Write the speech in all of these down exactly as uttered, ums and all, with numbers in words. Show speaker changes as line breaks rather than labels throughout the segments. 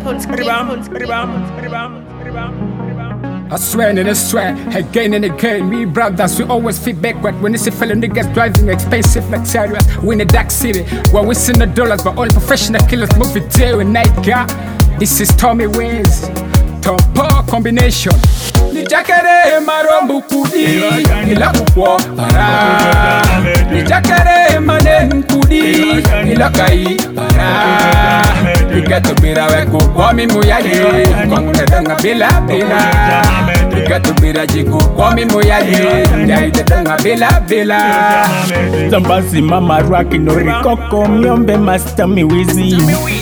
I swear and I swear, again and again, me brothers, we always fit backward. When it's a fellow niggas driving expensive luxurious. We in the dark city, where we see the dollars, but all professional killers move it day and night, girl. This is Tommy Wins, Tom Paul combination. Nijakere marombu kudi, ila kukwa para. Nijakere manen kudi, ila kai para. Nikato bira weko kwa mimu ya ye, kwa ngudanga bila bila. Nikato bira jiku kwa mimu ya ye, yaitanga bila bila.
Zambasi mama raki no rikoko, miombe master miwizi.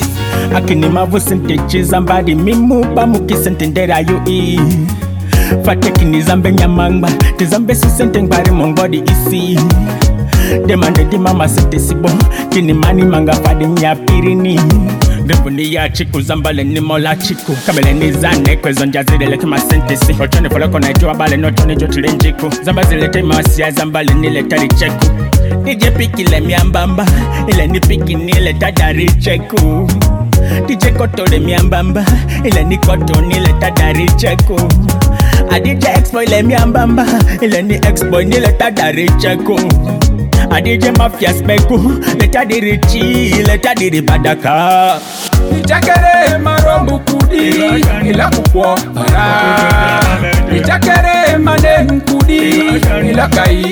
Akini mavu sente zambadi mimu bamu kisente ndera yu i. Fate kini zambe nyamangba, te zambe su sente ngbari mongodi isi. Demande di mama sente sibo, kini mani manga fadi nyapirini. Devuni ya chiku zambale ni mola chiku, kabele ni zane kwe zonja zile leke masente si. Ochone foloko na ijua bale no chone jotile njiku. Zamba zilete mawasia zambale nile tari cheku. D J piki le miambamba, ile ni piki nile tadari cheku. D J koto le miambamba, ile ni koto nile tadari cheku. A D J X-Boy le miambamba, ile ni X-Boy nile tadari cheku. A D J Mafia speku, leta diri chi, leta diri badaka.
Nijakere marombu kudi, ila kukwa para. Nijakere manen kudi, ila kai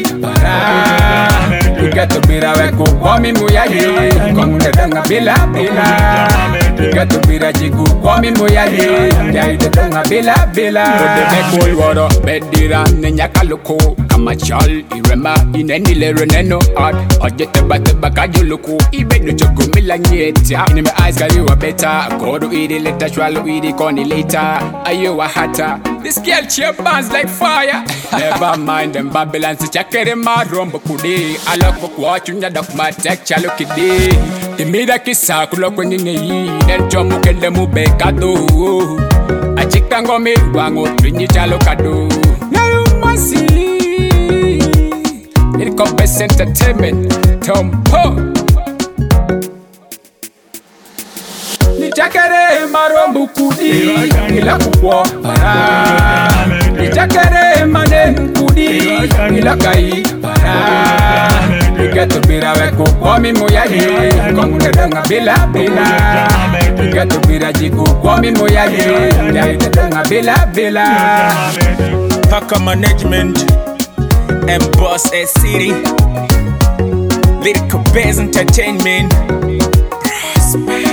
para. Nikato bira weko kwa mimu ya ye, kwa ngudanga bila bila. Nikato bira jiku kwa mimu ya ye, yaitanga bila bila. Ode mekul wado, bedira nenyaka loko. Kama chal, irema, inenile reneno art. Ojete bate bakajo loko, ibe no choko mila nyeta. In my eyes got you a better. Go to eat it, let us swallow eat it, con it later. Are you a hatter? This girl cheer burns like fire. Never mind them Babylon, si chakere marombo kudi. I love for watching ya dog my tech chalo kidi. The mida kisa kulo kwenye nyi, nen chomu kende mubekado. A chikango me wango trinyi chalo kado. Naru masi, it compass entertainment, Tom Paul. Nijakere marombu kudi, ila kukwa para. Nijakere manen kudi, ila kai para. Nikato bira weko kwa mimu ya ye, kwa ngudanga bila bila. Nikato bira jiku kwa mimu ya ye, yaitanga bila bila.
Paka management, and boss a city. Lyrical Bass Entertainment.